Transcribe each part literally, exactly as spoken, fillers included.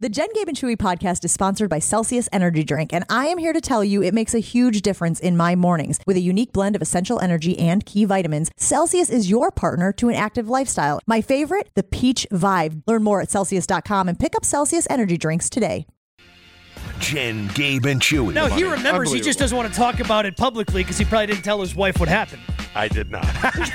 The Jen, Gabe, and Chewy podcast is sponsored by Celsius Energy Drink, and I am here to tell you it makes a huge difference in my mornings. With a unique blend of essential energy and key vitamins, Celsius is your partner to an active lifestyle. My favorite, the Peach Vibe. Learn more at Celsius dot com and pick up Celsius Energy Drinks today. Jen, Gabe, and Chewy. No, he remembers. He just doesn't want to talk about it publicly because he probably didn't tell his wife what happened. I did not.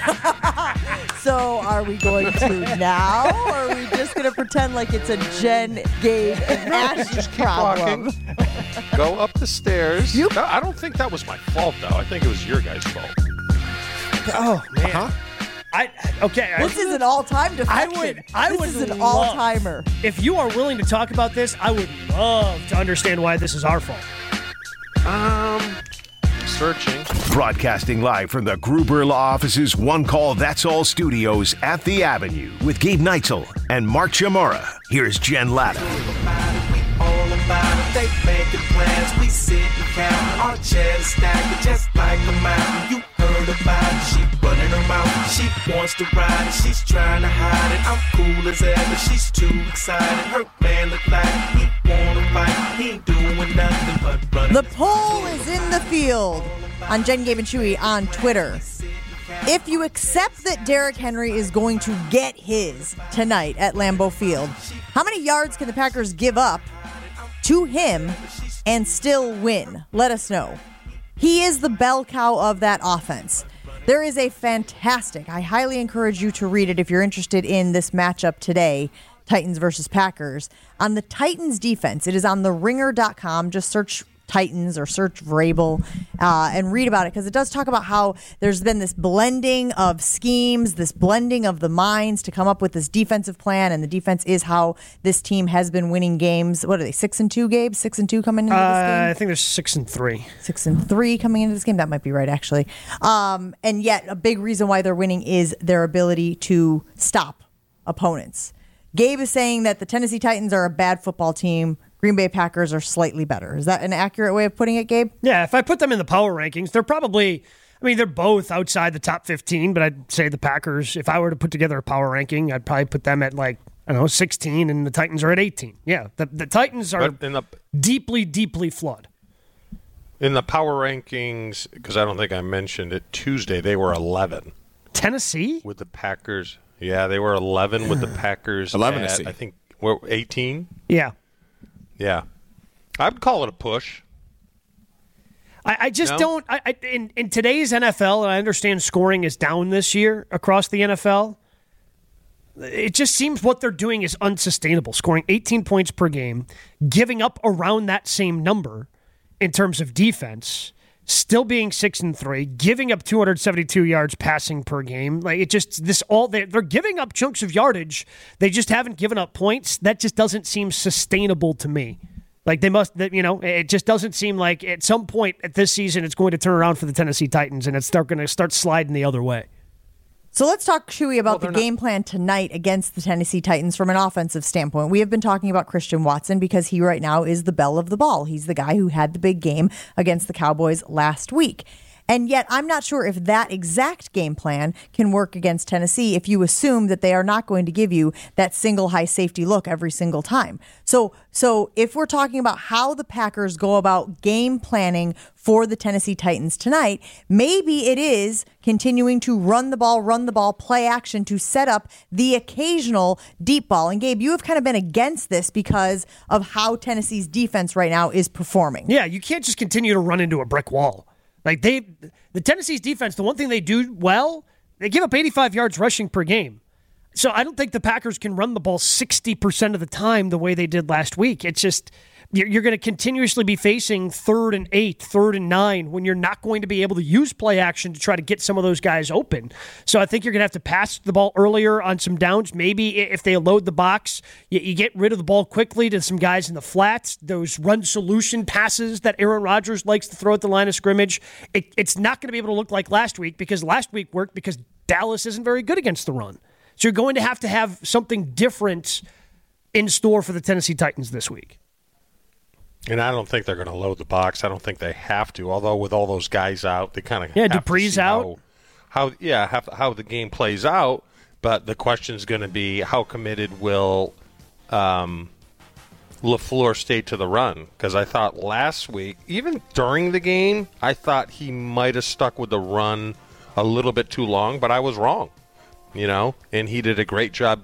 So are we going to now, or are we just going to pretend like it's a Jen, Gabe, and Ash problem? Walking. Go up the stairs. You- No, I don't think that was my fault, though. I think it was your guys' fault. Oh, man. Uh-huh. I okay. This is an all-time defection. I would. I this would. is an love- all-timer. If you are willing to talk about this, I would love to understand why this is our fault. Um, searching. Broadcasting live from the Gruber Law Office's One Call That's All studios at the Avenue with Gabe Neitzel and Mark Chamora. Here's Jen Latta. All about it, they making plans. We sit and count our chairs stacked just like a mountain. You heard about it, she running her mouth. She wants to ride it, she's trying to hide it. I'm cool as ever, she's too excited. Her man look like he wanna fight. He ain't doing nothing but running. The poll is in the field on Jen, Gabe, and Chewy on Twitter. If you accept that Derrick Henry is going to get his tonight at Lambeau Field, how many yards can the Packers give up to him and still win? Let us know. He is the bell cow of that offense. There is a fantastic, I highly encourage you to read it if you're interested in this matchup today, Titans versus Packers. On the Titans defense, it is on the ringer dot com. Just search Titans or search Vrabel uh, and read about it, because it does talk about how there's been this blending of schemes, this blending of the minds to come up with this defensive plan, and the defense is how this team has been winning games. What are they, six and two, Gabe? Six and two coming into Uh, this game? I think there's six and three. Six and three coming into this game. That might be right, actually. Um, and yet, a big reason why they're winning is their ability to stop opponents. Gabe is saying that the Tennessee Titans are a bad football team. Green Bay Packers are slightly better. Is that an accurate way of putting it, Gabe? Yeah, if I put them in the power rankings, they're probably, I mean, they're both outside the top fifteen, but I'd say the Packers, if I were to put together a power ranking, I'd probably put them at like, I don't know, sixteen, and the Titans are at eighteen. Yeah, the, the Titans are But in the deeply, deeply flawed. in the power rankings, because I don't think I mentioned it, Tuesday they were eleven Tennessee? with the Packers. Yeah, they were eleven with the Packers. eleven at, to see. I think we're eighteen. Yeah. Yeah, I'd call it a push. I, I just No? don't, I, I, in, in today's N F L, and I understand scoring is down this year across the N F L, it just seems what they're doing is unsustainable, scoring eighteen points per game, giving up around that same number in terms of defense, still being six and three, giving up two hundred seventy-two yards passing per game. Like it just, this all, they're, they're giving up chunks of yardage. They just haven't given up points. That just doesn't seem sustainable to me. Like they must, you know, it just doesn't seem like at some point at this season it's going to turn around for the Tennessee Titans and it's start going to start sliding the other way. So let's talk, Chewy, about Well, the they're game plan tonight against the Tennessee Titans from an offensive standpoint. We have been talking about Christian Watson because he right now is the belle of the ball. He's the guy who had the big game against the Cowboys last week. And yet I'm not sure if that exact game plan can work against Tennessee if you assume that they are not going to give you that single high safety look every single time. So so if we're talking about how the Packers go about game planning for the Tennessee Titans tonight, maybe it is continuing to run the ball, run the ball, play action to set up the occasional deep ball. And Gabe, you have kind of been against this because of how Tennessee's defense right now is performing. Yeah, you can't just continue to run into a brick wall. Like they, the Tennessee's defense, the one thing they do well, they give up eighty-five yards rushing per game. So I don't think the Packers can run the ball sixty percent of the time the way they did last week. It's just, you're, you're going to continuously be facing third and eight, third and nine when you're not going to be able to use play action to try to get some of those guys open. So I think you're going to have to pass the ball earlier on some downs. Maybe if they load the box, you, you get rid of the ball quickly to some guys in the flats, those run solution passes that Aaron Rodgers likes to throw at the line of scrimmage. It, it's not going to be able to look like last week because last week worked because Dallas isn't very good against the run. So you're going to have to have something different in store for the Tennessee Titans this week. And I don't think they're going to load the box. I don't think they have to. Although with all those guys out, they kind of yeah, have Dupree's to see out. How, how yeah, have, how the game plays out. But the question is going to be how committed will um, LaFleur stayed to the run, because I thought last week, even during the game, I thought he might have stuck with the run a little bit too long, but I was wrong, you know, and he did a great job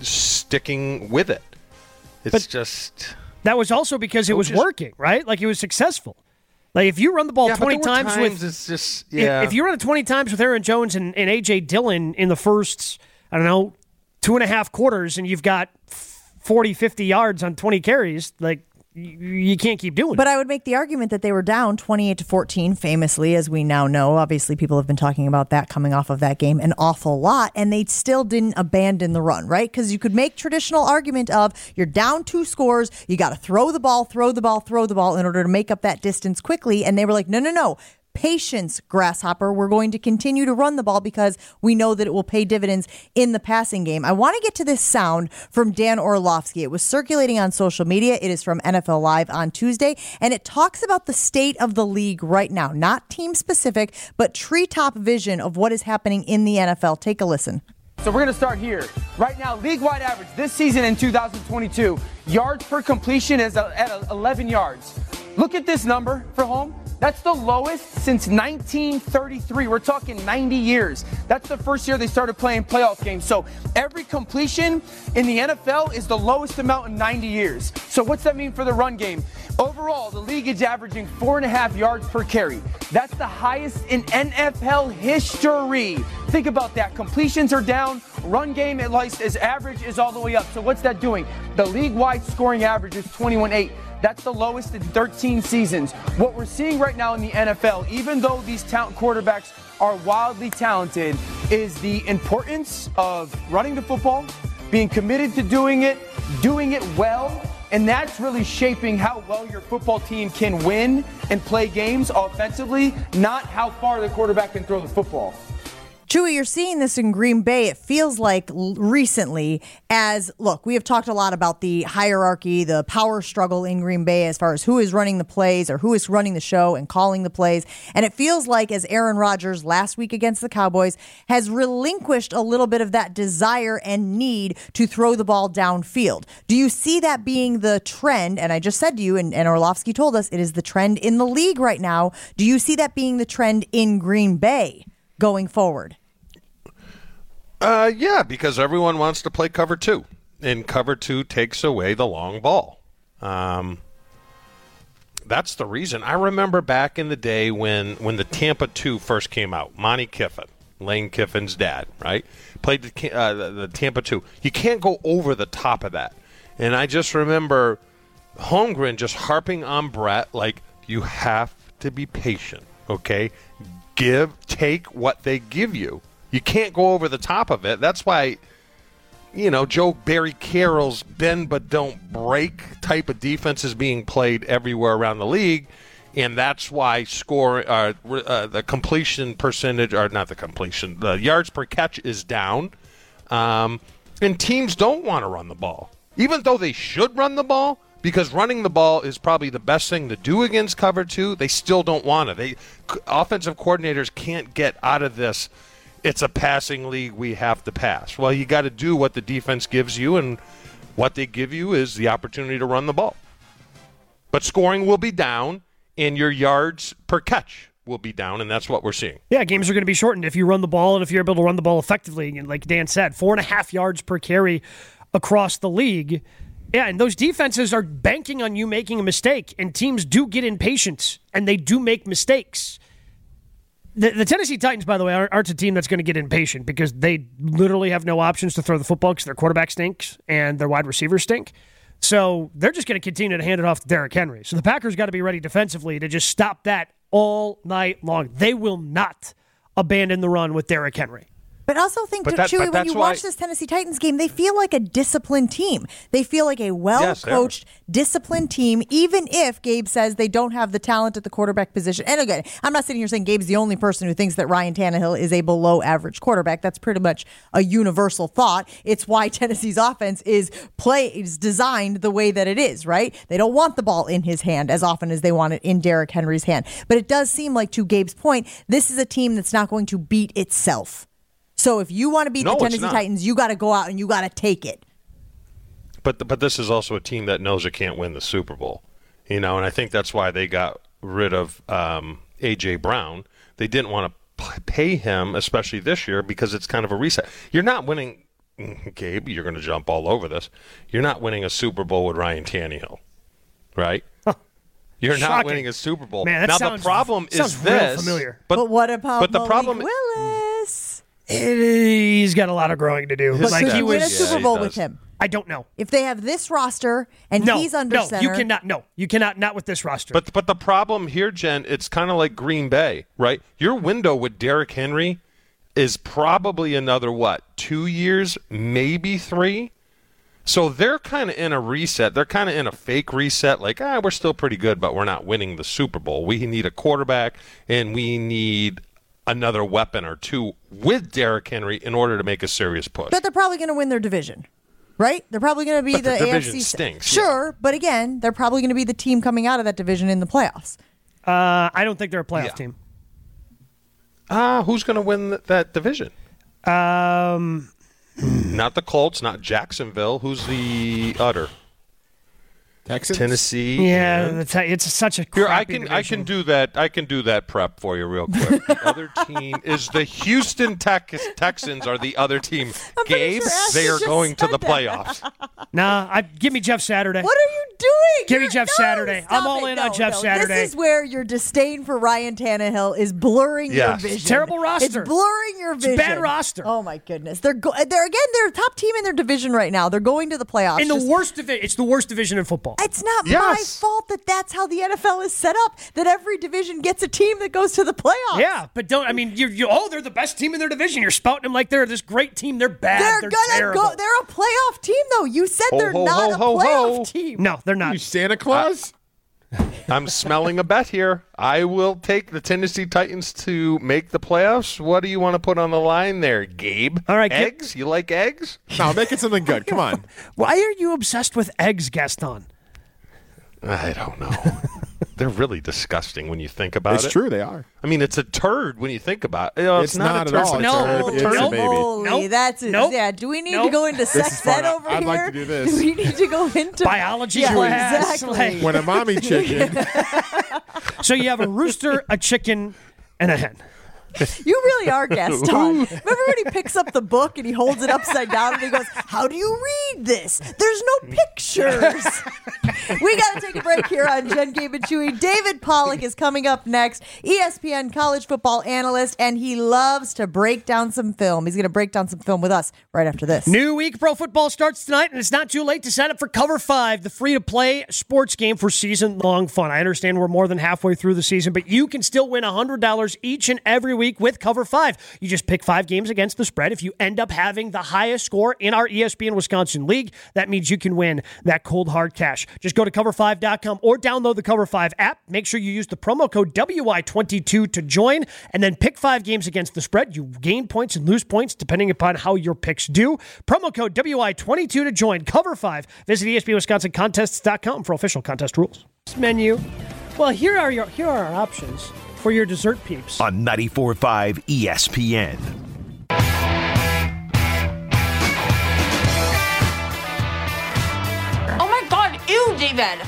sticking with it. It's but just... That was also because it was just, working, right? Like, it was successful. Like, if you run the ball yeah, twenty times, times with... It's just, yeah. if, if you run it twenty times with Aaron Jones and, and A J. Dillon in the first, I don't know, two and a half quarters, and you've got forty, fifty yards on twenty carries, like, you, you can't keep doing it. But I would make the argument that they were down twenty-eight to fourteen, famously, as we now know. Obviously, people have been talking about that coming off of that game an awful lot, and they still didn't abandon the run, right? Because you could make traditional argument of you're down two scores, you got to throw the ball, throw the ball, throw the ball in order to make up that distance quickly, and they were like, no, no, no. Patience, Grasshopper. We're going to continue to run the ball because we know that it will pay dividends in the passing game. I want to get to this sound from Dan Orlovsky. It was circulating on social media. It is from N F L Live on Tuesday, and it talks about the state of the league right now. Not team specific, but treetop vision of what is happening in the N F L. Take a listen. So we're going to start here. Right now, league-wide average this season in two thousand twenty-two, yards per completion is at eleven yards. Look at this number for home. That's the lowest since nineteen thirty-three. We're talking ninety years. That's the first year they started playing playoff games. So every completion in the N F L is the lowest amount in ninety years. So what's that mean for the run game? Overall, the league is averaging four and a half yards per carry. That's the highest in N F L history. Think about that. Completions are down. Run game, at least, is average is all the way up. So what's that doing? The league-wide scoring average is twenty-one eight. That's the lowest in thirteen seasons. What we're seeing right now in the N F L, even though these talent quarterbacks are wildly talented, is the importance of running the football, being committed to doing it, doing it well, and that's really shaping how well your football team can win and play games offensively, not how far the quarterback can throw the football. Chewy, you're seeing this in Green Bay. It feels like recently as, look, we have talked a lot about the hierarchy, the power struggle in Green Bay as far as who is running the plays or who is running the show and calling the plays. And it feels like as Aaron Rodgers last week against the Cowboys has relinquished a little bit of that desire and need to throw the ball downfield. Do you see that being the trend? And I just said to you, and, and Orlovsky told us, it is the trend in the league right now. Do you see that being the trend in Green Bay going forward? Uh, yeah, because everyone wants to play cover two, and cover two takes away the long ball. Um, that's the reason. I remember back in the day when, when the Tampa two first came out, Monty Kiffin, Lane Kiffin's dad, right, played the, uh, the, the Tampa two. You can't go over the top of that. And I just remember Holmgren just harping on Brett, like, you have to be patient, okay? Give, take what they give you. You can't go over the top of it. That's why, you know, Joe Barry Carroll's bend but don't break type of defense is being played everywhere around the league, and that's why score uh, uh, the completion percentage, or not the completion, the yards per catch is down, um, and teams don't want to run the ball, even though they should run the ball. Because running the ball is probably the best thing to do against cover two, they still don't want to. They offensive coordinators can't get out of this. It's a passing league. We have to pass. Well, you got to do what the defense gives you, and what they give you is the opportunity to run the ball. But scoring will be down, and your yards per catch will be down, and that's what we're seeing. Yeah, games are going to be shortened if you run the ball, and if you're able to run the ball effectively. And like Dan said, four and a half yards per carry across the league. Yeah, and those defenses are banking on you making a mistake, and teams do get impatient, and they do make mistakes. The, the Tennessee Titans, by the way, aren't, aren't a team that's going to get impatient because they literally have no options to throw the football because their quarterback stinks and their wide receivers stink. So they're just going to continue to hand it off to Derrick Henry. So the Packers got to be ready defensively to just stop that all night long. They will not abandon the run with Derrick Henry. But also think, but that, Chewy, but when you why... watch this Tennessee Titans game, they feel like a disciplined team. They feel like a well-coached, yes, disciplined team, even if Gabe says they don't have the talent at the quarterback position. And again, I'm not sitting here saying Gabe's the only person who thinks that Ryan Tannehill is a below-average quarterback. That's pretty much a universal thought. It's why Tennessee's offense is play is designed the way that it is, right? They don't want the ball in his hand as often as they want it in Derrick Henry's hand. But it does seem like, to Gabe's point, this is a team that's not going to beat itself. So if you want to beat no, the Tennessee Titans, you got to go out and you got to take it. but but this is also a team that knows it can't win the Super Bowl, you know, and I think that's why they got rid of um, A J Brown. They didn't want to pay him, especially this year, because it's kind of a reset. You're not winning, Gabe. You're going to jump all over this. You're not winning a Super Bowl with Ryan Tannehill, right? You're Shocking. not winning a Super Bowl. Man, that now sounds, the problem sounds is real this. familiar. But, But what about but the Malik problem Willis? He's got a lot of growing to do. But Like could he you win a was. Yeah, Super he Bowl does. with him? I don't know. If they have this roster and No, he's under no, center, you cannot. No, you cannot. Not with this roster. But but the problem here, Jen, it's kind of like Green Bay, right? Your window with Derrick Henry is probably another what, two years, maybe three. So they're kind of in a reset. They're kind of in a fake reset. Like, ah, we're still pretty good, but we're not winning the Super Bowl. We need a quarterback, and we need another weapon or two with Derrick Henry in order to make a serious push. but they're probably going to win their division, right? They're probably going to be But the, the A F division C. stinks, Sure, but again, they're probably going to be the team coming out of that division in the playoffs. uh, I don't think they're a playoff Yeah. team. Ah, who's going to win th- that division? Um, Not the Colts, not Jacksonville. Who's the other? Texans? Tennessee. yeah, and- that's, it's such a Here, I crappy can I division. can do that. I can do that prep for you real quick. The other team is the Houston Tex- Texans. Are the other team? pretty Gabe, sure Ash they are just going to said the that. playoffs. Nah, I, give me Jeff Saturday. What are you doing? Give me You're- Jeff no, Saturday. stop I'm all it. in no, on Jeff no. Saturday. This is where your disdain for Ryan Tannehill is blurring Yes. your vision. Terrible roster. It's blurring your It's vision. bad roster. Oh my goodness. They're go- they're again they're a top team in their division right now. They're going to the playoffs. in the Just- worst division. It's the worst division in football. It's not my Yes. fault that that's how the N F L is set up. That every division gets a team that goes to the playoffs. Yeah, but don't. I mean, you you oh, they're the best team in their division. You're spouting them like they're this great team. They're bad. They're, They're, gonna terrible. go. They're a playoff team, though. You said Ho, they're ho, not ho, a ho, playoff ho. team. no, they're not. You Santa Claus? I'm smelling a bet here. I will take the Tennessee Titans to make the playoffs. What do you want to put on the line there, Gabe? All right, Gabe. eggs. You like eggs? No, make it something good. Come on. Why are you obsessed with eggs, Gaston? I don't know. They're really disgusting when you think about It's it. true, they are. I mean, it's a turd when you think about it. You know, it's, It's not, not a at turd. all a It's No. turd. a It's a turd. baby. Holy, Nope. that's it. Nope. Yeah. Do we need Nope. to go into sex is fun. ed over I'd here? like to do this. Do we need to go into Biology yeah, class. Exactly. Like- When a mommy chicken. So you have a rooster, a chicken, and a hen. You really are Gaston. Remember when he picks up the book and he holds it upside down and he goes, "How do you read this? There's no pictures." We got to take a break here on Jen, Gabe, and Chewy. David Pollack is coming up next, E S P N college football analyst, and he loves to break down some film. He's going to break down some film with us right after this. New week pro football starts tonight, and it's not too late to sign up for Cover five, the free-to-play sports game for season-long fun. I understand we're more than halfway through the season, but you can still win one hundred dollars each and every week with Cover five. You just pick five games against the spread. If you end up having the highest score in our E S P N Wisconsin League, that means you can win that cold, hard cash. Just go to cover five dot com or download the Cover five app. Make sure you use the promo code W I twenty-two to join, and then pick five games against the spread. You gain points and lose points depending upon how your picks do. Promo code W I twenty-two to join Cover five. Visit E S P N Wisconsin Contests dot com for official contest rules. Menu. Well, here are your here are our options for your dessert peeps. On ninety-four point five E S P N. Oh my god, ew, David!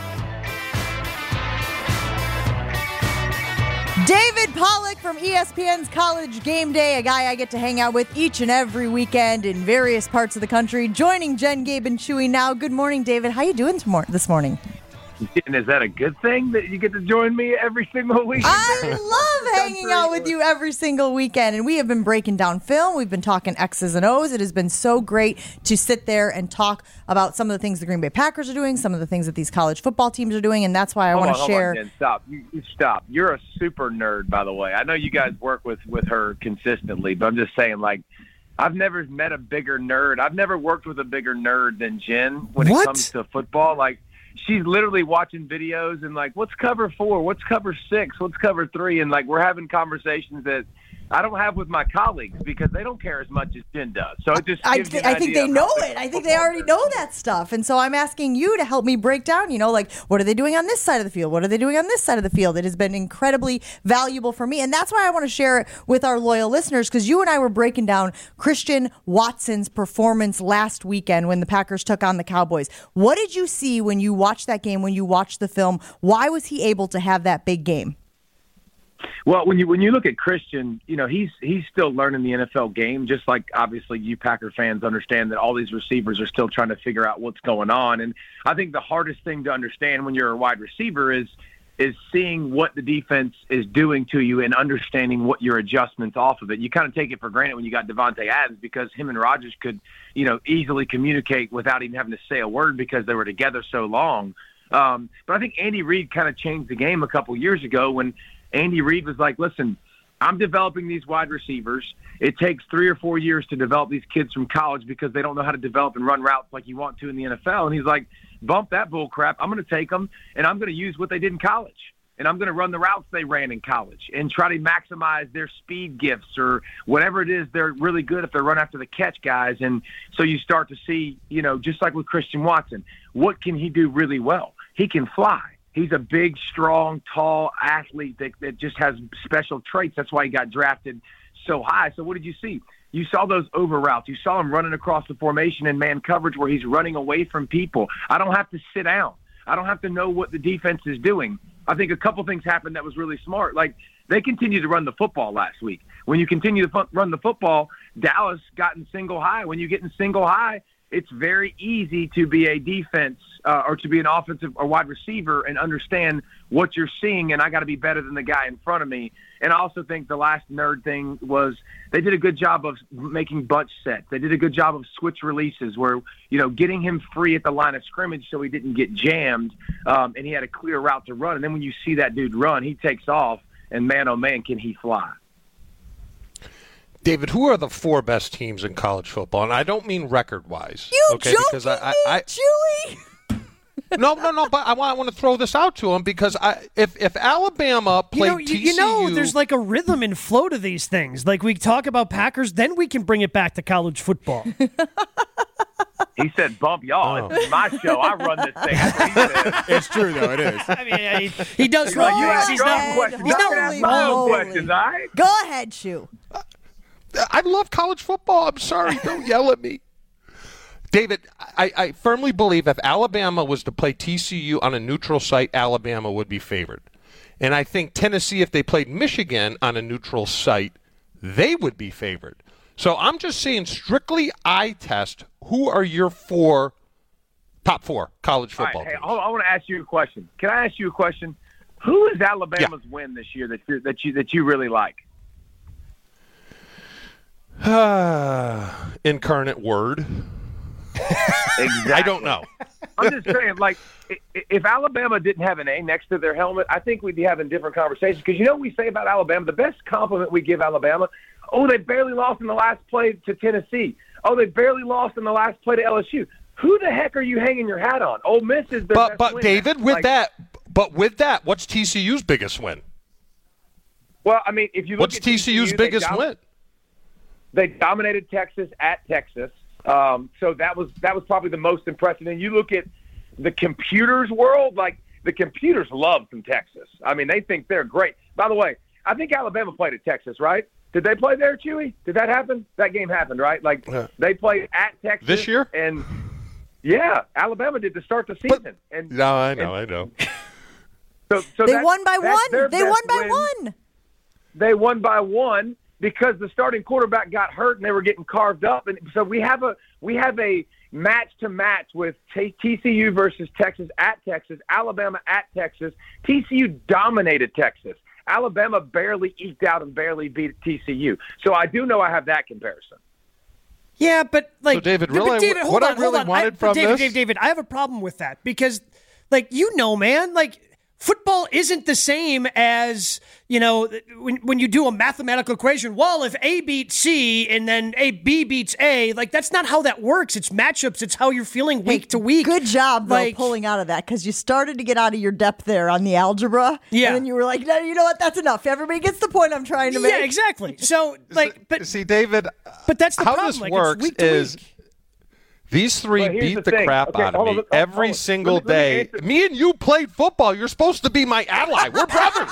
David Pollack from E S P N's College Game Day, a guy I get to hang out with each and every weekend in various parts of the country, joining Jen, Gabe, and Chewy now. Good morning, David. How you doing tomorrow, this morning? And is that a good thing that you get to join me every single week? I love hanging out with you every single weekend, and we have been breaking down film. We've been talking X's and O's. It has been so great to sit there and talk about some of the things the Green Bay Packers are doing, some of the things that these college football teams are doing, and that's why I Hold want on, to hold share. on, Jen. Stop. You, you stop. You're a super nerd, by the way. I know you guys work with, with her consistently, but I'm just saying, like, I've never met a bigger nerd. I've never worked with a bigger nerd than Jen when What? it comes to football. Like, she's literally watching videos and like, what's cover four? What's cover six? What's cover three? And like, we're having conversations that I don't have with my colleagues because they don't care as much as Jen does. So it just I, gives th- you an I think idea they of know how it. I think football they already is. know that stuff. And so I'm asking you to help me break down, you know, like, what are they doing on this side of the field? What are they doing on this side of the field? It has been incredibly valuable for me. And that's why I want to share it with our loyal listeners, because you and I were breaking down Christian Watson's performance last weekend when the Packers took on the Cowboys. What did you see when you watched that game, when you watched the film? Why was he able to have that big game? Well, when you when you look at Christian, you know, he's he's still learning the N F L game, just like obviously you Packer fans understand that all these receivers are still trying to figure out what's going on. And I think the hardest thing to understand when you're a wide receiver is is seeing what the defense is doing to you and understanding what your adjustments off of it. You kind of take it for granted when you got Devontae Adams because him and Rodgers could, you know, easily communicate without even having to say a word because they were together so long. Um, but I think Andy Reid kind of changed the game a couple years ago when Andy Reid was like, listen, I'm developing these wide receivers. It takes three or four years to develop these kids from college because they don't know how to develop and run routes like you want to in the N F L. And he's like, bump that bull crap. I'm going to take them, and I'm going to use what they did in college. And I'm going to run the routes they ran in college and try to maximize their speed gifts or whatever it is they're really good if they run after the catch guys. And so you start to see, you know, just like with Christian Watson, what can he do really well? He can fly. He's a big, strong, tall athlete that, that just has special traits. That's why he got drafted so high. So what did you see? You saw those over routes. You saw him running across the formation in man coverage where he's running away from people. I don't have to sit down. I don't have to know what the defense is doing. I think a couple things happened that was really smart. Like, they continued to run the football last week. When you continue to fu- run the football, Dallas got in single high. When you get in single high, it's very easy to be a defense uh, or to be an offensive or wide receiver and understand what you're seeing, and I got to be better than the guy in front of me. And I also think the last nerd thing was they did a good job of making bunch sets. They did a good job of switch releases where, you know, getting him free at the line of scrimmage so he didn't get jammed, um, and he had a clear route to run. And then when you see that dude run, he takes off, and man, oh, man, can he fly. David, who are the four best teams in college football? And I don't mean record-wise. You okay, joking because I, I, me, I, Chewy? No, no, no. But I want, I want to throw this out to him because I, if if Alabama played you know, T C U, you know, there's like a rhythm and flow to these things. Like we talk about Packers, then we can bring it back to college football. He said, bump y'all. Oh. It's my show. I run this thing. That's what he said. It's true, though. It is. I mean, he, he does He's run like, you things. ask He's your not. own questions. He's I not can ask my own holy. questions, all right? Go ahead, Shu. I love college football. I'm sorry. Don't yell at me. David, I, I firmly believe if Alabama was to play T C U on a neutral site, Alabama would be favored. And I think Tennessee, if they played Michigan on a neutral site, they would be favored. So I'm just saying strictly eye test, who are your four, top four college All football right, hey, teams? hold on, I want to ask you a question. Can I ask you a question? Who is Alabama's win this year that you that you that you really like? Incarnate Word. Exactly. I don't know. I'm just saying, like, i- if Alabama didn't have an A next to their helmet, I think we'd be having different conversations. Because you know what we say about Alabama? The best compliment we give Alabama, oh, they barely lost in the last play to Tennessee. Oh, they barely lost in the last play to L S U. Who the heck are you hanging your hat on? Ole Miss is their But best but win. David, with Like, that, but with that, what's T C U's biggest win? Well, I mean, if you look What's at T C U's they biggest dom- win? They dominated Texas at Texas. Um, so that was that was probably the most impressive. And you look at the computers world, like the computers love some Texas. I mean, they think they're great. By the way, I think Alabama played at Texas, right? Did they play there, Chewy? Did that happen? That game happened, right? Like Yeah. they played at Texas This year? and yeah, Alabama did to start the season. and No, I know, I know. so, so They that's- won by that's their one. They best won by win. one. They won by one because the starting quarterback got hurt and they were getting carved up. And so we have a we have a match to match with T- TCU versus Texas at Texas, Alabama at Texas. T C U dominated Texas. Alabama barely eked out and barely beat T C U. So I do know I have that comparison. Yeah, but like, So, David, but really, David, hold what I on, hold really on. wanted I, from David, this- David, David, I have a problem with that because, like, you know, man, like, football isn't the same as, you know, when when you do a mathematical equation. Well, if A beats C and then A B beats A, like that's not how that works. It's matchups. It's how you're feeling week Hey, to week. Good job, though, Like- pulling out of that, because you started to get out of your depth there on the algebra. Yeah. And then you were like, no, you know what? That's enough. Everybody gets the point I'm trying to make. Yeah, exactly. So, like, but See, David, but that's the how problem. this Like, it's works week to is week. these three Well, here's beat the the, thing. crap Okay, out of hold on, me hold on, every hold on. single Let me- let me day. answer- Me and you played football. You're supposed to be my ally. We're brothers.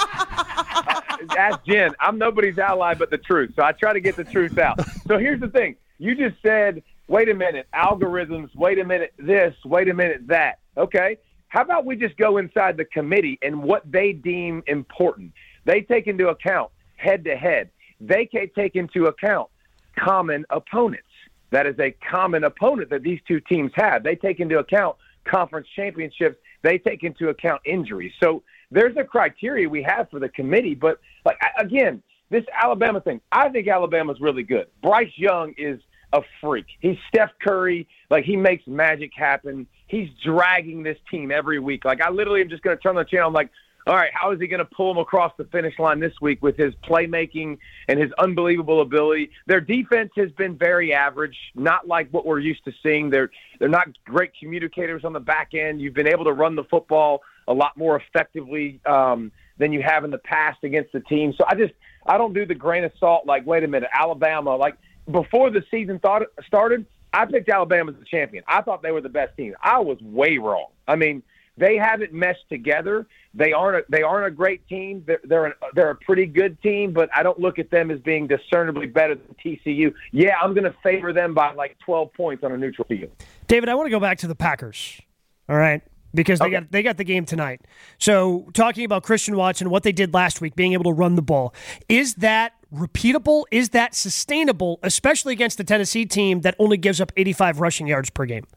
Ask Jen. I'm nobody's ally but the truth, so I try to get the truth out. So here's the thing. You just said, wait a minute, algorithms, wait a minute, this, wait a minute, that. Okay. How about we just go inside the committee and what they deem important? They take into account head-to-head. They can take into account common opponents. That is a common opponent that these two teams have. They take into account conference championships. They take into account injuries. So there's a criteria we have for the committee. But, like, again, this Alabama thing, I think Alabama's really good. Bryce Young is a freak. He's Steph Curry. Like, he makes magic happen. He's dragging this team every week. Like, I literally am just going to turn on the channel. I'm like, all right, how is he going to pull them across the finish line this week with his playmaking and his unbelievable ability? Their defense has been very average, not like what we're used to seeing. They're they're not great communicators on the back end. You've been able to run the football a lot more effectively um, than you have in the past against the team. So I just I don't do the grain of salt like, wait a minute, Alabama. Like, before the season thought, started, I picked Alabama as the champion. I thought they were the best team. I was way wrong. I mean, they haven't meshed together. They aren't. A, they aren't a great team. They're they're, an, they're a pretty good team, but I don't look at them as being discernibly better than T C U. Yeah, I'm going to favor them by like twelve points on a neutral field. David, I want to go back to the Packers. All right. Because they Okay. got they got the game tonight. So talking about Christian Watson, what they did last week, being able to run the ball, is that repeatable? Is that sustainable, especially against the Tennessee team that only gives up eighty-five rushing yards per game?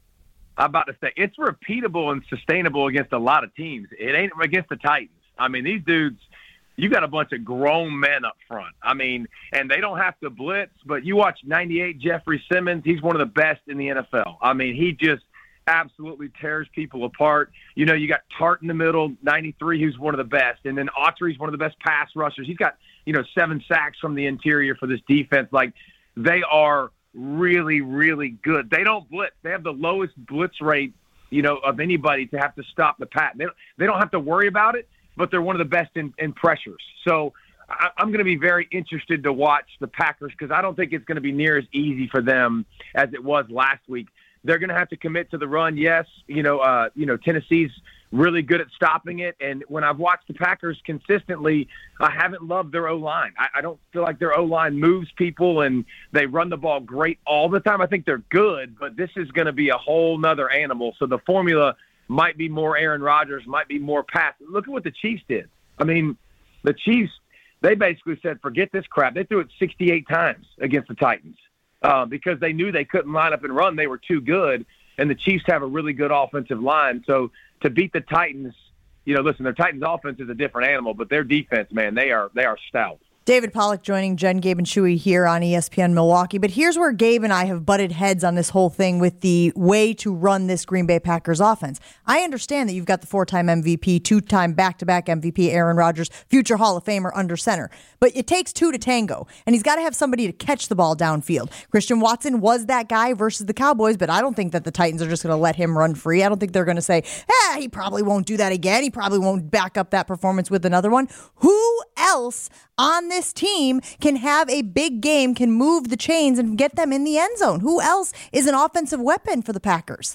I'm about to say it's repeatable and sustainable against a lot of teams. It ain't against the Titans. I mean, these dudes, you got a bunch of grown men up front. I mean, and they don't have to blitz, but you watch ninety-eight Jeffrey Simmons. He's one of the best in the N F L. I mean, he just absolutely tears people apart. You know, you got Tart in the middle, ninety-three, who's one of the best. And then Autry's one of the best pass rushers. He's got, you know, seven sacks from the interior for this defense. Like, they are really, really good. They don't blitz. They have the lowest blitz rate, you know, of anybody to have to stop the pass. They don't, they don't have to worry about it, but they're one of the best in, in pressures. So I, I'm going to be very interested to watch the Packers because I don't think it's going to be near as easy for them as it was last week. They're going to have to commit to the run. Yes, you know, uh, you know, Tennessee's really good at stopping it. And when I've watched the Packers consistently, I haven't loved their O-line. I, I don't feel like their O-line moves people and they run the ball great all the time. I think they're good, but this is going to be a whole nother animal. So the formula might be more Aaron Rodgers, might be more pass. Look at what the Chiefs did. I mean, the Chiefs, they basically said, forget this crap. They threw it sixty-eight times against the Titans. Uh, because they knew they couldn't line up and run. They were too good, and the Chiefs have a really good offensive line. So to beat the Titans, you know, listen, their Titans offense is a different animal, but their defense, man, they are they are stout. David Pollack joining Jen, Gabe, and Chewy here on E S P N Milwaukee. But here's where Gabe and I have butted heads on this whole thing with the way to run this Green Bay Packers offense. I understand that you've got the four-time M V P, two-time back-to-back M V P Aaron Rodgers, future Hall of Famer under center. But it takes two to tango, and he's got to have somebody to catch the ball downfield. Christian Watson was that guy versus the Cowboys, but I don't think that the Titans are just going to let him run free. I don't think they're going to say, eh, he probably won't do that again. He probably won't back up that performance with another one. Who else on this team can have a big game, can move the chains and get them in the end zone? Who else is an offensive weapon for the Packers?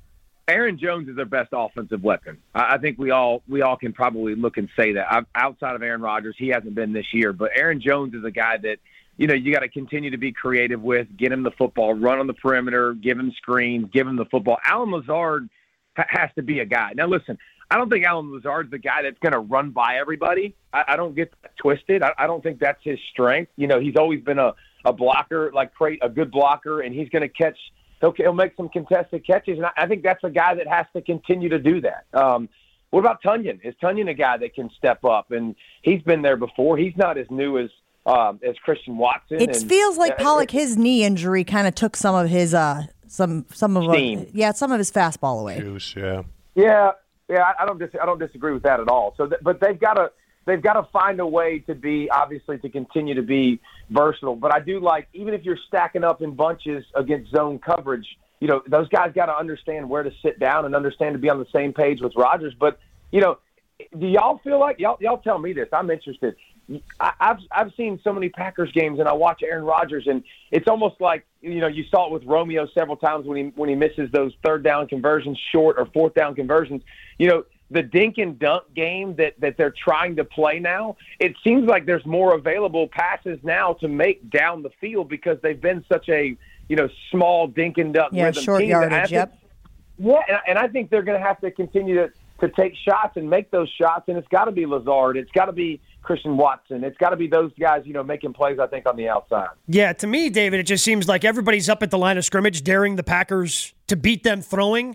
Aaron Jones is their best offensive weapon. I I think we all we all can probably look and say that. I, outside of Aaron Rodgers, he hasn't been this year, but Aaron Jones is a guy that, you know, you got to continue to be creative with, get him the football, run on the perimeter, give him screens, give him the football. Allen Lazard ha- has to be a guy. Now, listen, I don't think Allen Lazard's the guy that's going to run by everybody. I, I don't get that twisted. I, I don't think that's his strength. You know, he's always been a, a blocker, like a good blocker, and he's going to catch – he'll, he'll make some contested catches, and I, I think that's a guy that has to continue to do that. Um, what about Tunyon? Is Tunyon a guy that can step up? And he's been there before. He's not as new as um, as Christian Watson. It and, feels like uh, Pollack, his knee injury kind of took some of his uh, some some of Steam. Uh, yeah some of his fastball away. Juice, yeah. Yeah, Yeah, I, I don't dis- I don't disagree with that at all. So, th- but they've got to they've got to find a way to be obviously to continue to be versatile. But I do like even if you're stacking up in bunches against zone coverage, you know those guys got to understand where to sit down and understand to be on the same page with Rodgers. But you know, do y'all feel like y'all y'all tell me this? I'm interested. I, I've I've seen so many Packers games, and I watch Aaron Rodgers, and it's almost like you know you saw it with Romeo several times when he when he misses those third down conversions, short or fourth down conversions. You know the dink and dunk game that that they're trying to play now. It seems like there's more available passes now to make down the field because they've been such a you know small dink and dunk yeah, rhythm short team. yardage. Yep. Yeah, and, and I think they're going to have to continue to to take shots and make those shots, and it's got to be Lazard. It's got to be Christian Watson. It's got to be those guys, you know, making plays, I think, on the outside. Yeah, to me, David, it just seems like everybody's up at the line of scrimmage daring the Packers to beat them throwing.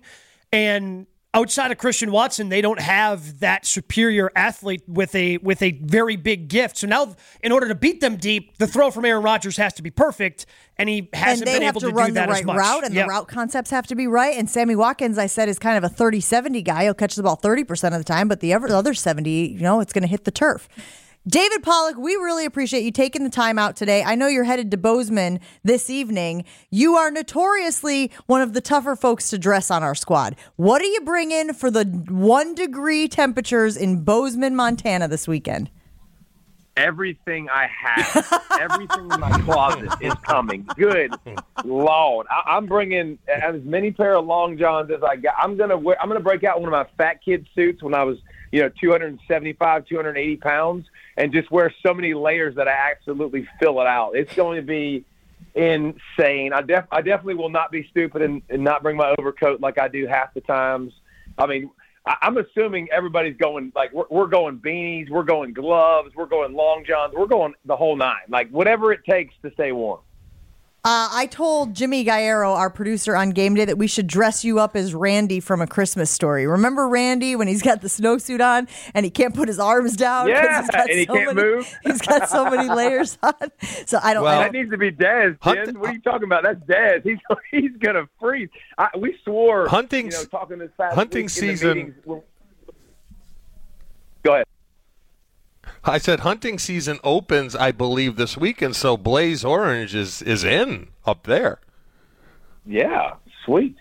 And outside of Christian Watson, they don't have that superior athlete with a with a very big gift. So now, in order to beat them deep, the throw from Aaron Rodgers has to be perfect, and he hasn't and been able to, to run do that the right as much. route, and yep. the route concepts have to be right. And Sammy Watkins, I said, is kind of a thirty seventy guy. He'll catch the ball thirty percent of the time, but the other seventy, you know, it's going to hit the turf. David Pollack, we really appreciate you taking the time out today. I know you're headed to Bozeman this evening. You are notoriously one of the tougher folks to dress on our squad. What do you bring in for the one degree temperatures in Bozeman, Montana this weekend? Everything I have, everything in my closet is coming. Good Lord, I, I'm bringing as many pair of long johns as I got. I'm gonna wear, I'm gonna break out one of my fat kid suits when I was, you know, two seventy-five, two eighty pounds, and just wear so many layers that I absolutely fill it out. It's going to be insane. I def, I definitely will not be stupid and, and not bring my overcoat like I do half the times. I mean. I'm assuming everybody's going, like, we're, we're going beanies, we're going gloves, we're going long johns, we're going the whole nine. Like, whatever it takes to stay warm. Uh, I told Jimmy Galliero, our producer on Game Day, that we should dress you up as Randy from A Christmas Story. Remember Randy when he's got the snowsuit on and he can't put his arms down? Yeah, he's got and he so can't many, move. He's got so many layers on. So I don't Well, know. That needs to be Dez, Jen. What are you talking about? That's Dez. He's he's going to freeze. I, we swore, Hunting, you know, talking this past hunting week season. in the meetings, go ahead. I said hunting season opens, I believe, this weekend, so Blaze Orange is, is in up there. Yeah, sweet.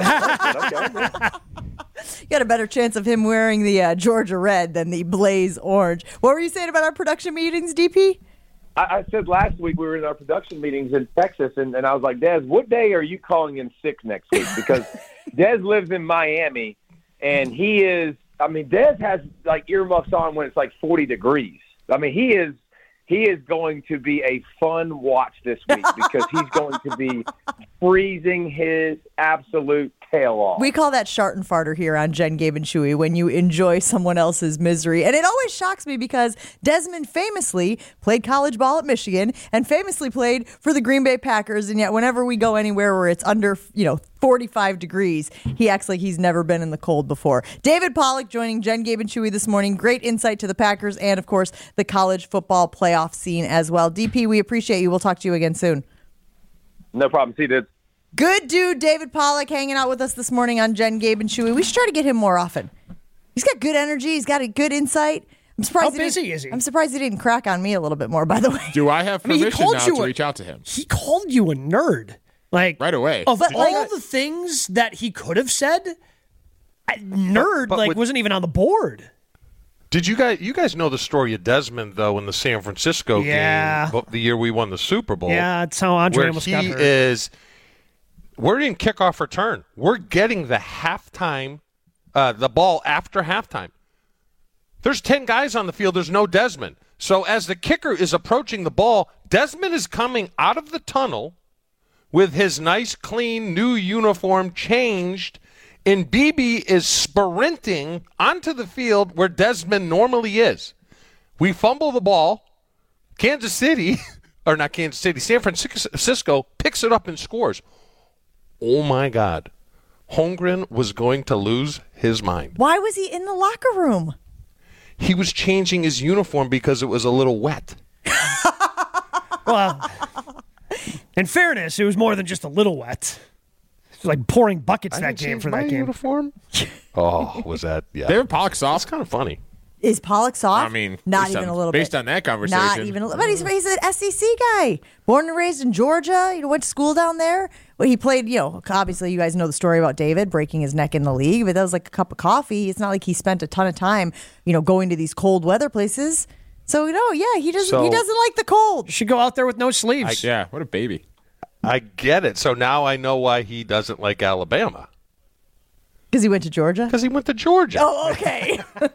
Okay. You got a better chance of him wearing the uh, Georgia red than the Blaze orange. What were you saying about our production meetings, D P? I, I said last week we were in our production meetings in Texas, and, and I was like, Dez, what day are you calling in sick next week? Because Dez lives in Miami, and he is, I mean, Dez has, like, earmuffs on when it's like forty degrees. I mean, he is he is going to be a fun watch this week because he's going to be freezing his absolute tail off. We call that shart and farter here on Jen, Gabe, and Chewy, when you enjoy someone else's misery. And it always shocks me because Desmond famously played college ball at Michigan and famously played for the Green Bay Packers. And yet whenever we go anywhere where it's under, you know, forty-five degrees, he acts like he's never been in the cold before. David Pollack joining Jen, Gabe, and Chewy this morning. Great insight to the Packers and, of course, the college football playoff scene as well. D P, we appreciate you. We'll talk to you again soon. No problem. See you, dude. Good dude, David Pollack, hanging out with us this morning on Jen, Gabe, and Chewy. We should try to get him more often. He's got good energy. He's got a good insight. I'm surprised. How busy he is he? I'm surprised he didn't crack on me a little bit more, by the way. Do I have I mean, he permission called now you to a- reach out to him? He called you a nerd. Like, Right away. Of But, all like- the things that he could have said, I- nerd, but like, with- wasn't even on the board. Did you guys you guys know the story of Desmond, though, in the San Francisco Yeah. game, the year we won the Super Bowl? Yeah, that's how Andre where almost he got hurt. is, we're in kickoff return. We're getting the halftime, uh, the ball after halftime. There's ten guys on the field. There's no Desmond. So as the kicker is approaching the ball, Desmond is coming out of the tunnel with his nice, clean, new uniform changed, and B B is sprinting onto the field where Desmond normally is. We fumble the ball. Kansas City, or not Kansas City, San Francisco picks it up and scores. Oh, my God. Holmgren was going to lose his mind. Why was he in the locker room? He was changing his uniform because it was a little wet. Well, in fairness, it was more than just a little wet. like pouring buckets I that didn't game change for my that game. uniform. Oh, was that? Yeah, They were Pollock soft. That's kind of funny. Is Pollock soft? I mean, not based even on- a little based bit. on that conversation. Not even a little. But he's, he's an S E C guy, born and raised in Georgia. You know, went to school down there. Well, he played. You know, obviously, you guys know the story about David breaking his neck in the league, but that was like a cup of coffee. It's not like he spent a ton of time, you know, going to these cold weather places. So you know, yeah, he doesn't. So- he doesn't like the cold. You should go out there with no sleeves. Yeah, what a baby. I get it. So now I know why he doesn't like Alabama. Because he went to Georgia. Because he went to Georgia. Oh, okay.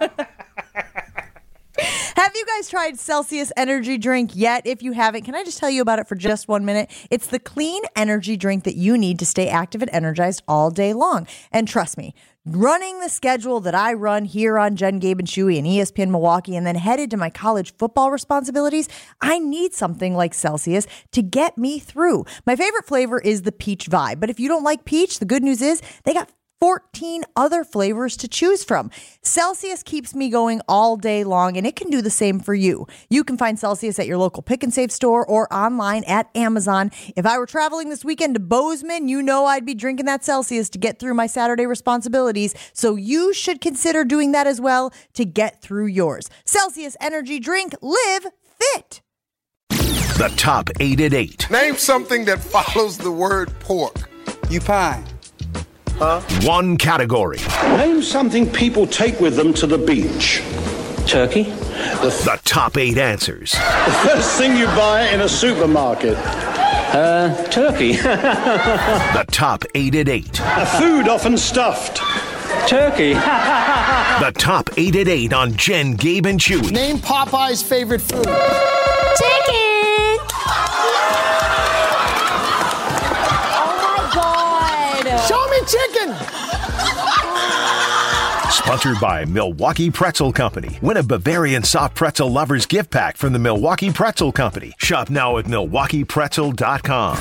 Have you guys tried Celsius energy drink yet? If you haven't, can I just tell you about it for just one minute? It's the clean energy drink that you need to stay active and energized all day long. And trust me, running the schedule that I run here on Jen, Gabe, and Chewy and E S P N Milwaukee, and then headed to my college football responsibilities, I need something like Celsius to get me through. My favorite flavor is the peach vibe. But if you don't like peach, the good news is they got fourteen other flavors to choose from. Celsius keeps me going all day long, and it can do the same for you. You can find Celsius at your local Pick and Save store or online at Amazon. If I were traveling this weekend to Bozeman, you know I'd be drinking that Celsius to get through my Saturday responsibilities, so you should consider doing that as well to get through yours. Celsius Energy Drink. Live fit. The top eight at eight. Name something that follows the word pork. You pie. Huh? One category. Name something people take with them to the beach. Turkey. The, the top eight answers. The first thing you buy in a supermarket. Uh, turkey. The top eight at eight. A food often stuffed. Turkey. The top eight at eight on Jen, Gabe, and Chewy. Name Popeye's favorite food. Chicken. Show me chicken! Sponsored by Milwaukee Pretzel Company. Win a Bavarian soft pretzel lovers gift pack from the Milwaukee Pretzel Company. Shop now at milwaukee pretzel dot com.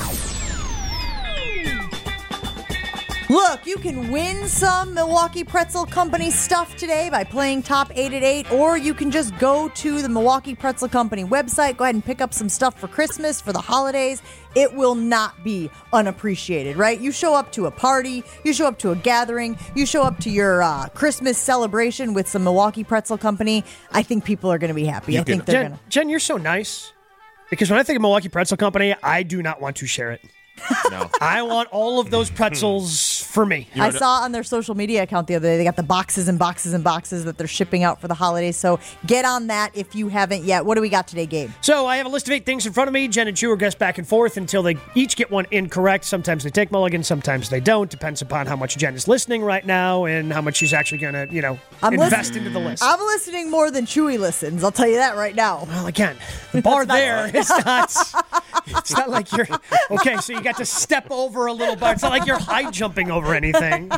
Look, you can win some Milwaukee Pretzel Company stuff today by playing Top eight at eight, or you can just go to the Milwaukee Pretzel Company website, go ahead and pick up some stuff for Christmas, for the holidays. It will not be unappreciated, right? You show up to a party, you show up to a gathering, you show up to your uh, Christmas celebration with some Milwaukee Pretzel Company. I think people are going to be happy. You I think can, they're Jen, going to. Jen, you're so nice. Because when I think of Milwaukee Pretzel Company, I do not want to share it. No. I want all of those pretzels for me. I saw on their social media account the other day, they got the boxes and boxes and boxes that they're shipping out for the holidays. So get on that if you haven't yet. What do we got today, Gabe? So I have a list of eight things in front of me. Jen and Chew are guess back and forth until they each get one incorrect. Sometimes they take mulligans, sometimes they don't. Depends upon how much Jen is listening right now and how much she's actually going to, you know, I'm invest listen- into the list. I'm listening more than Chewy listens. I'll tell you that right now. Well, again, the bar there is not. It's not like you're okay. So you got to step over a little bar. It's not like you're high jumping over anything.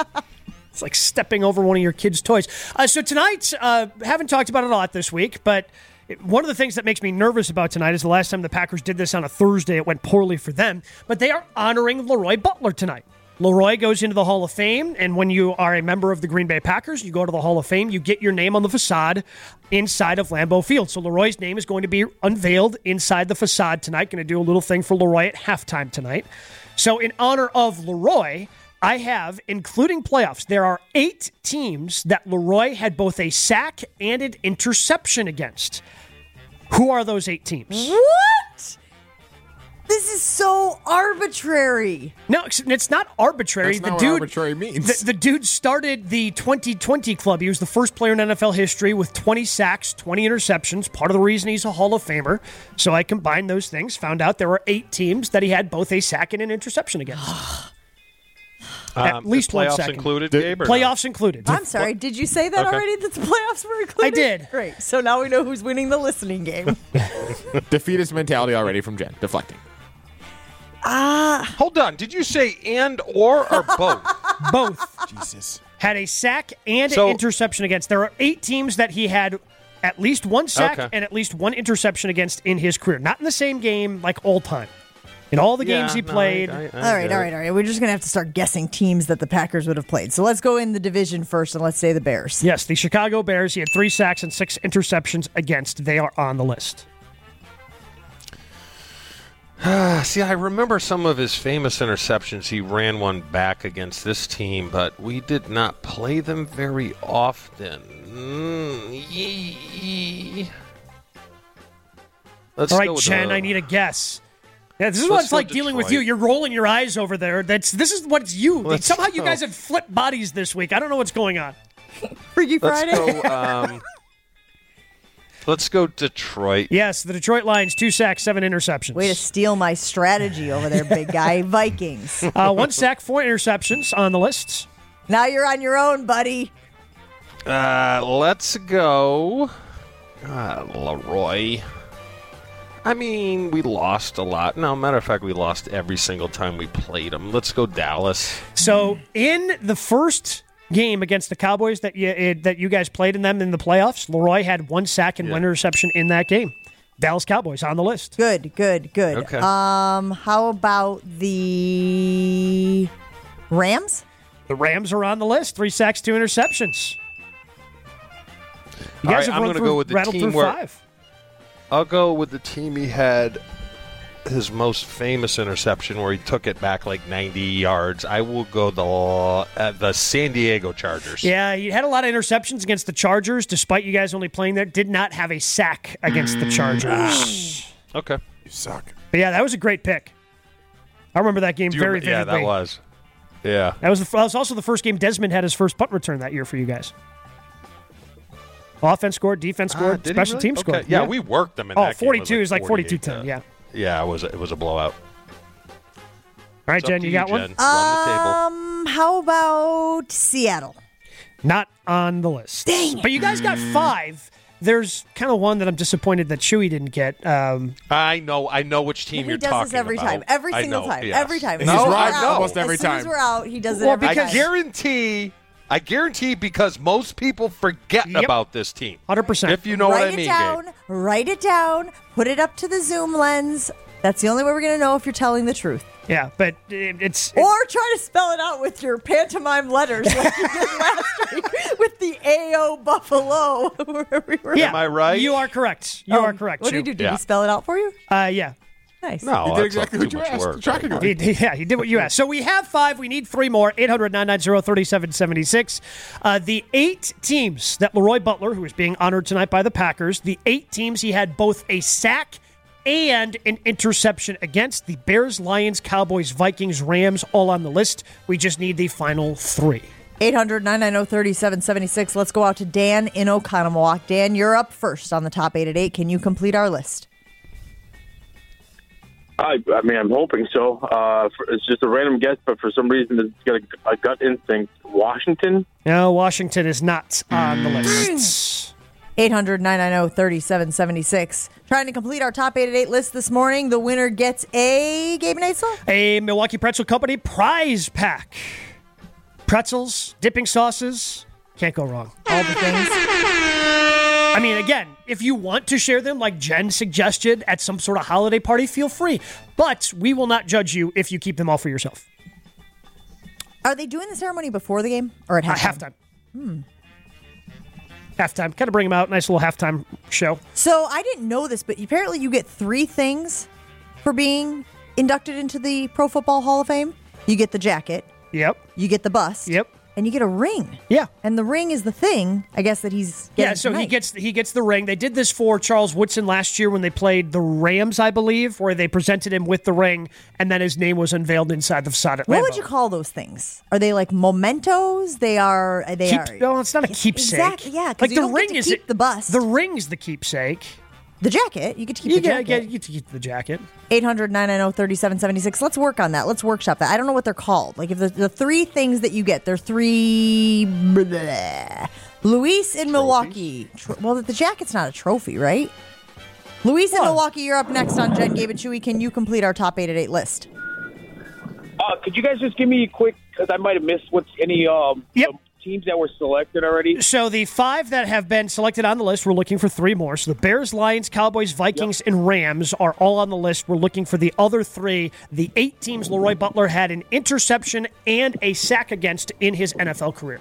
It's like stepping over one of your kids' toys. Uh, so tonight, uh, haven't talked about it a lot this week, but one of the things that makes me nervous about tonight is the last time the Packers did this on a Thursday, it went poorly for them. But they are honoring Leroy Butler tonight. Leroy goes into the Hall of Fame, and when you are a member of the Green Bay Packers, you go to the Hall of Fame, you get your name on the facade inside of Lambeau Field. So Leroy's name is going to be unveiled inside the facade tonight. Going to do a little thing for Leroy at halftime tonight. So in honor of Leroy, I have, including playoffs, there are eight teams that Leroy had both a sack and an interception against. Who are those eight teams? What? This is so arbitrary. No, it's- it's not arbitrary. That's the not dude, what arbitrary means. The, the dude started the twenty twenty club. He was the first player in N F L history with twenty sacks, twenty interceptions. Part of the reason he's a Hall of Famer. So I combined those things, found out there were eight teams that he had both a sack and an interception against. At Um, least the one playoffs second. included, Gabe, or Playoffs included. I'm sorry. Did you say that Okay. already, that the playoffs were included? I did. Great. So now we know who's winning the listening game. Defeatist mentality already from Jen. Deflecting. Ah. Hold on. Did you say and or or both? Both. Jesus. Had a sack and So- an interception against. There are eight teams that he had at least one sack Okay. and at least one interception against in his career. Not in the same game, like all time. In all the games Yeah, he no, played. I- I- I All right, get all it. right, all right. We're just going to have to start guessing teams that the Packers would have played. So let's go in the division first, and let's say the Bears. Yes, the Chicago Bears. He had three sacks and six interceptions against. They are on the list. See, I remember some of his famous interceptions. He ran one back against this team, but we did not play them very often. Mm, yee. Let's All right, go with Jen, the- I need a guess. Yeah, this is Let's what it's go like dealing with you. Detroit. You're rolling your eyes over there. That's This is what it's you. Let's Somehow you go. guys have flipped bodies this week. I don't know what's going on. Freaky Let's Friday. go. Um, let's go Detroit. Yes, the Detroit Lions, two sacks, seven interceptions. Way to steal my strategy over there, big guy. Vikings. Uh, one sack, four interceptions on the list. Now you're on your own, buddy. Uh, let's go. Uh, Leroy. I mean, we lost a lot. No, matter of fact, we lost every single time we played them. Let's go Dallas. So in the first game against the Cowboys that you it, that you guys played in them in the playoffs, Leroy had one sack and Yeah. one interception in that game. Dallas Cowboys on the list. Good, good, good. Okay. Um, how about the Rams? The Rams are on the list. Three sacks, two interceptions. You All guys right, have I'm run gonna through, go with the rattled team through where- five. I'll go with the team he had his most famous interception where he took it back like ninety yards. I will go the uh, the San Diego Chargers. Yeah, he had a lot of interceptions against the Chargers, despite you guys only playing there. Did not have a sack against the Chargers. Okay. You suck. But yeah, that was a great pick. I remember that game Do you very remember- yeah, vividly. that was. Yeah. That was, the, that was also the first game Desmond had his first punt return that year for you guys. Offense scored, defense Ah, scored, did he special really? teams Okay. scored. Yeah, we worked them in oh, that game. It was forty-two is like forty-two forty-eight, ten, yeah. Yeah, it was a, it was a blowout. All right, It's up Jen, to you you, got one? Jen. Run the table. Um, how about Seattle? Not on the list. Dang it. But you guys got five. There's kind of one that I'm disappointed that Chewy didn't get. Um, I know, I know which team He you're does talking this every about. time. Every I single know, time. yes. Every time. He's As soon as right we're out- almost every as soon as time. we're out, he does it Well, every because time. guarantee, I guarantee because most people forget Yep. about this team. one hundred percent. If you know write what I it mean, down. Gabe. Write it down. Put it up to the Zoom lens. That's the only way we're going to know if you're telling the truth. Yeah, but it, it's... Or try to spell it out with your pantomime letters like you did last week with the A O Buffalo. Where we were. yeah, Am I right? You are correct. You Oh, are correct, What did he Chew. do? Did Yeah. he spell it out for you? Uh, yeah. Nice. No, He did that's exactly not what too you much asked. work. Tracking him. He, he- yeah, he did what you asked. So we have five. We need three more. eight hundred, nine nine zero, three seven seven six. Uh, the eight teams that Leroy Butler, who is being honored tonight by the Packers, the eight teams he had both a sack and an interception against. The Bears, Lions, Cowboys, Vikings, Rams, all on the list. We just need the final three. eight hundred, nine nine zero, three seven seven six. Let's go out to Dan in Oconomowoc. Dan, you're up first on the top eight at eight. Can you complete our list? I, I mean, I'm hoping so. Uh, for, it's just a random guess, but for some reason, it's got a, a gut instinct. Washington? No, Washington is not on the list. eight hundred, nine nine zero, three seven seven six. Trying to complete our top eight at eight list this morning. The winner gets a Gabe Neitzel. A Milwaukee Pretzel Company prize pack. Pretzels, dipping sauces, can't go wrong. All the things. I mean, again, if you want to share them like Jen suggested at some sort of holiday party, feel free. But we will not judge you if you keep them all for yourself. Are they doing the ceremony before the game or at Uh, halftime? halftime. Hmm. Halftime. Kind of bring them out. Nice little halftime show. So I didn't know this, but apparently you get three things for being inducted into the Pro Football Hall of Fame. You get the jacket. Yep. You get the bust. Yep. And you get a ring. Yeah. And the ring is the thing, I guess, that he's getting Yeah, so he tonight. gets he gets the ring. They did this for Charles Woodson last year when they played the Rams, I believe, where they presented him with the ring, and then his name was unveiled inside the facade at What Lambeau. would you call those things? Are they like mementos? They are. They Keep, are. no, it's not a keepsake. Exactly. Yeah, because like you the don't ring get to is keep the bust. The ring's the keepsake. The jacket. You get to keep You the get, jacket. get, you get to keep the jacket. eight hundred, nine nine zero, three seven seven six. Let's work on that. Let's workshop that. I don't know what they're called. Like, if the, the three things that you get, they're three. Bleh. Luis in Milwaukee. Tro- well, the jacket's not a trophy, right? Luis in Milwaukee, you're up next on Jen, Gabe, and Chewy. Can you complete our top eight at eight list? Uh, could you guys just give me a quick, because I might have missed what's any um, Yep. um, teams that were selected already? So the five that have been selected on the list, we're looking for three more. So the Bears, Lions, Cowboys, Vikings, and Rams are all on the list. We're looking for the other three. The eight teams Leroy Butler had an interception and a sack against in his N F L career.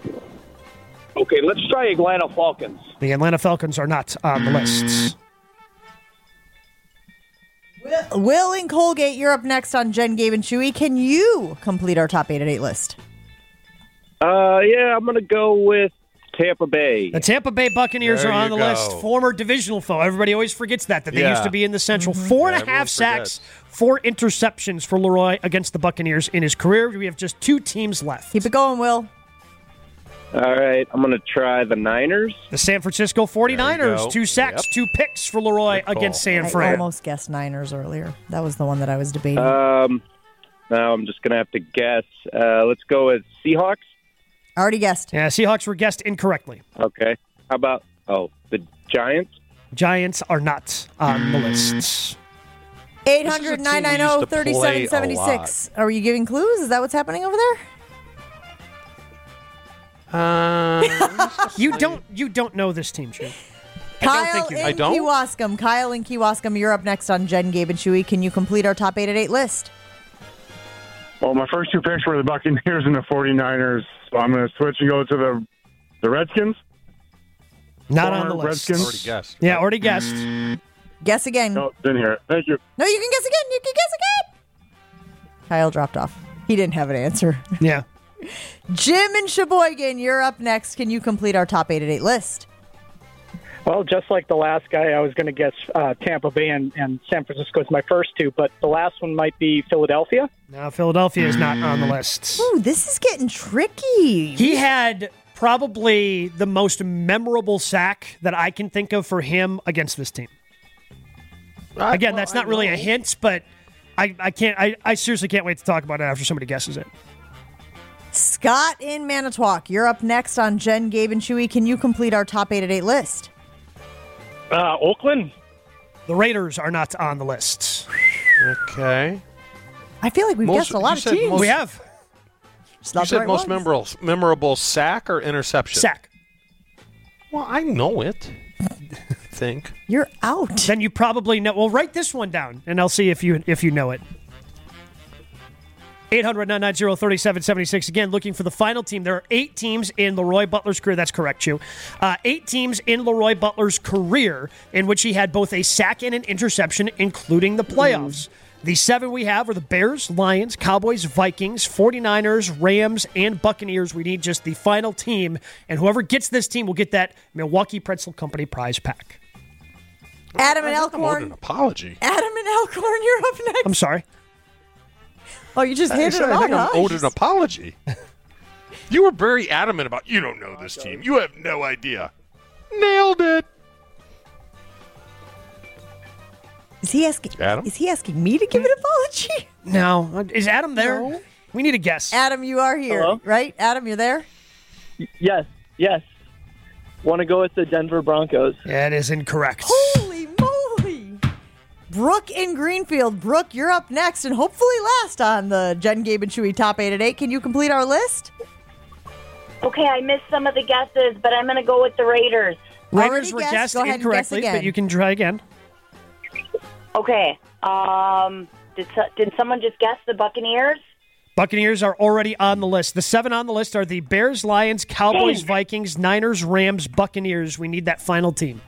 Okay, let's try Atlanta Falcons. The Atlanta Falcons are not on the list. Will in Colgate, you're up next on Jen, Gabe, and Chewy. Can you complete our top eight at eight list? Uh, yeah, I'm going to go with Tampa Bay. The Tampa Bay Buccaneers There are on you the go. list. Former divisional foe. Everybody always forgets that, that they Yeah. used to be in the Central. Mm-hmm. Four and Yeah, a half everyone sacks, forgets. four interceptions for Leroy against the Buccaneers in his career. We have just two teams left. Keep it going, Will. All right, I'm going to try the Niners. The San Francisco There forty-niners, you go. two sacks, Yep. two picks for Leroy Good call. against San I Fran. almost guessed Niners earlier. That was the one that I was debating. Um, now I'm just going to have to guess. Uh, let's go with Seahawks. Already guessed. Yeah, Seahawks were guessed incorrectly. Okay. How about, oh, the Giants? Giants are not on the list. eight hundred, nine nine zero, three seven seven six. Are you giving clues? Is that what's happening over there? Uh, You don't you don't know this team, Chewy. Kyle think you- in I don't? Kewaskum. Kyle in Kewaskum, you're up next on Jen, Gabe, and Chewy. Can you complete our top eight at eight list? Well, my first two picks were the Buccaneers and the forty-niners, so I'm going to switch and go to the the Redskins. Not on Former the list. Redskins. already guessed. Yeah, already guessed. Guess again. No, didn't hear it. Thank you. No, you can guess again. You can guess again. Kyle dropped off. He didn't have an answer. Yeah. Jim in Sheboygan, you're up next. Can you complete our top eight at eight list? Well, just like the last guy, I was going to guess uh, Tampa Bay and, and San Francisco is my first two, but the last one might be Philadelphia. Now Philadelphia is not on the list. Ooh, this is getting tricky. He had probably the most memorable sack that I can think of for him against this team. I- Again, well, that's I not really a know. hint, but I, I can't I, I seriously can't wait to talk about it after somebody guesses it. Scott in Manitowoc, you're up next on Jen, Gabe, and Chewy. Can you complete our top eight at eight list? Uh, Oakland? The Raiders are not on the list. Okay. I feel like we've Most- guessed a lot you of said teams. most- We have. Just You not the said right most ones. memorable memorable sack or interception? Sack. Well, I know it. I think. You're out. Then you probably know. Well, write this one down, and I'll see if you if you know it. eight hundred, nine nine zero, three seven seven six. Again, looking for the final team. There are eight teams in Leroy Butler's career. That's correct, Chew. Uh, eight teams in Leroy Butler's career in which he had both a sack and an interception, including the playoffs. The seven we have are the Bears, Lions, Cowboys, Vikings, forty-niners, Rams, and Buccaneers. We need just the final team, and whoever gets this team will get that Milwaukee Pretzel Company prize pack. Adam and I owed an Elkhorn. apology. Adam and Elkhorn, you're up next. I'm sorry. Oh, you just I, handed said it I think out, I'm huh? owed an apology. You were very adamant about, you don't know this team. You have no idea. Nailed it. Is he asking? Adam? Is he asking me to give an apology? No. Is Adam there? No. We need a guess. Adam, you are here, Hello? right? Adam, you're there. Yes, yes. Want to go with the Denver Broncos? That is incorrect. Holy moly! Brooke in Greenfield. Brooke, you're up next and hopefully last on the Jen, Gabe, and Chewy top eight at eight. Can you complete our list? Okay, I missed some of the guesses, but I'm going to go with the Raiders. Raiders Already were guessed. guessed Go ahead and guess incorrectly, again. but you can try again. Okay. Um, did so- did someone just guess the Buccaneers? Buccaneers are already on the list. The seven on the list are the Bears, Lions, Cowboys, Dang. Vikings, Niners, Rams, Buccaneers. We need that final team.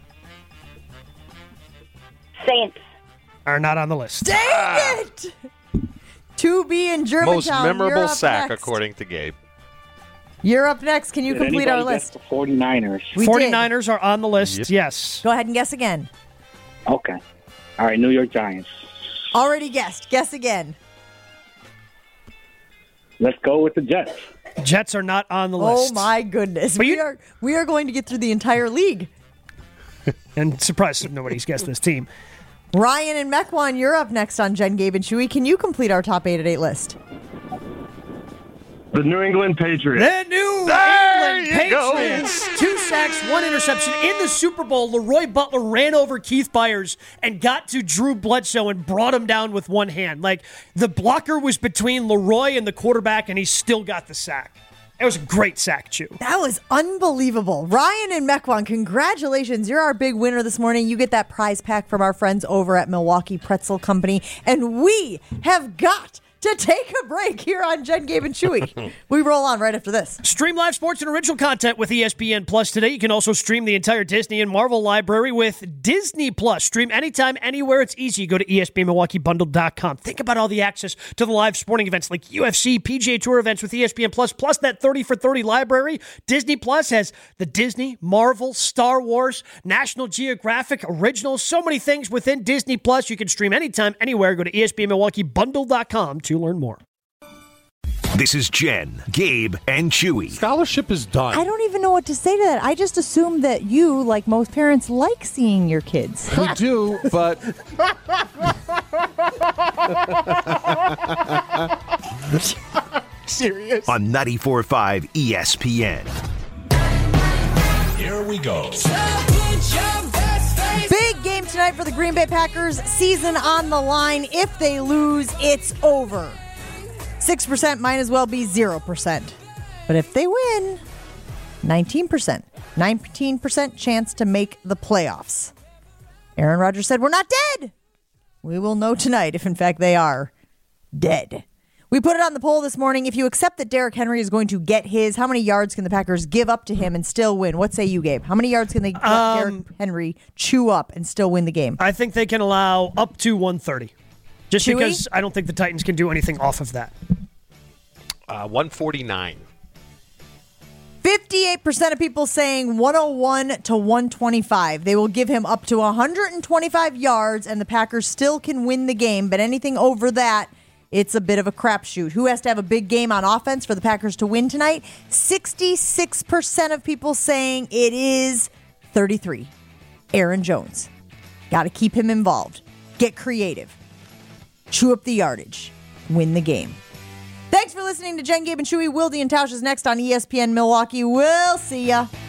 Saints. Are not on the list. Dang it! To be in Germantown. Most You're memorable up sack, next. according to Gabe. You're up next. Can you Did complete our anybody guess list? the forty-niners? We forty-niners are on the list, Yep. yes. Go ahead and guess again. Okay. All right, New York Giants. Already guessed. Guess again. Let's go with the Jets. Jets are not on the Oh list. my goodness. But We you- are we are going to get through the entire league. And surprised if nobody's guessed this team. Ryan and Mequon, you're up next on Jen, Gabe, and Chewy. Can you complete our top eight at eight list? The New England Patriots. The New There England you go. Patriots. Two sacks, one interception. In the Super Bowl, Leroy Butler ran over Keith Byers and got to Drew Bledsoe and brought him down with one hand. Like, the blocker was between Leroy and the quarterback, and he still got the sack. It was a great sack, Chew. That was unbelievable. Ryan and Mequon, congratulations. You're our big winner this morning. You get that prize pack from our friends over at Milwaukee Pretzel Company. And we have got to take a break here on Jen, Gabe, and Chewy. We roll on right after this. Stream live sports and original content with E S P N Plus today. You can also stream the entire Disney and Marvel library with Disney Plus. Stream anytime, anywhere. It's easy. Go to E S P N Milwaukee Bundle dot com. Think about all the access to the live sporting events like U F C, P G A Tour events with E S P N Plus, plus that thirty for thirty library. Disney Plus has the Disney, Marvel, Star Wars, National Geographic, originals, so many things within Disney Plus. You can stream anytime, anywhere. Go to E S P N Milwaukee Bundle dot com to learn more. This is Jen, Gabe, and Chewy. Scholarship is done. I don't even know what to say to that. I just assume that you, like most parents, like seeing your kids. We do, but... Serious? On ninety-four point five E S P N. Here we go. Big game tonight for the Green Bay Packers. Season on the line. If they lose, it's over. six percent might as well be zero percent. But if they win, nineteen percent. nineteen percent chance to make the playoffs. Aaron Rodgers said, we're not dead. We will know tonight if, in fact, they are dead. We put it on the poll this morning. If you accept that Derrick Henry is going to get his, how many yards can the Packers give up to him and still win? What say you, Gabe? How many yards can they let Um, Derrick Henry chew up and still win the game? I think they can allow up to one thirty. Just Chewy? because I don't think the Titans can do anything off of that. Uh, one forty-nine. fifty-eight percent of people saying one oh one to one twenty-five. They will give him up to one hundred twenty-five yards, and the Packers still can win the game. But anything over that, it's a bit of a crapshoot. Who has to have a big game on offense for the Packers to win tonight? sixty-six percent of people saying it is thirty-three. Aaron Jones. Got to keep him involved. Get creative. Chew up the yardage. Win the game. Thanks for listening to Jen, Gabe, and Chewy. Wilde and Tausch is next on E S P N Milwaukee. We'll see ya.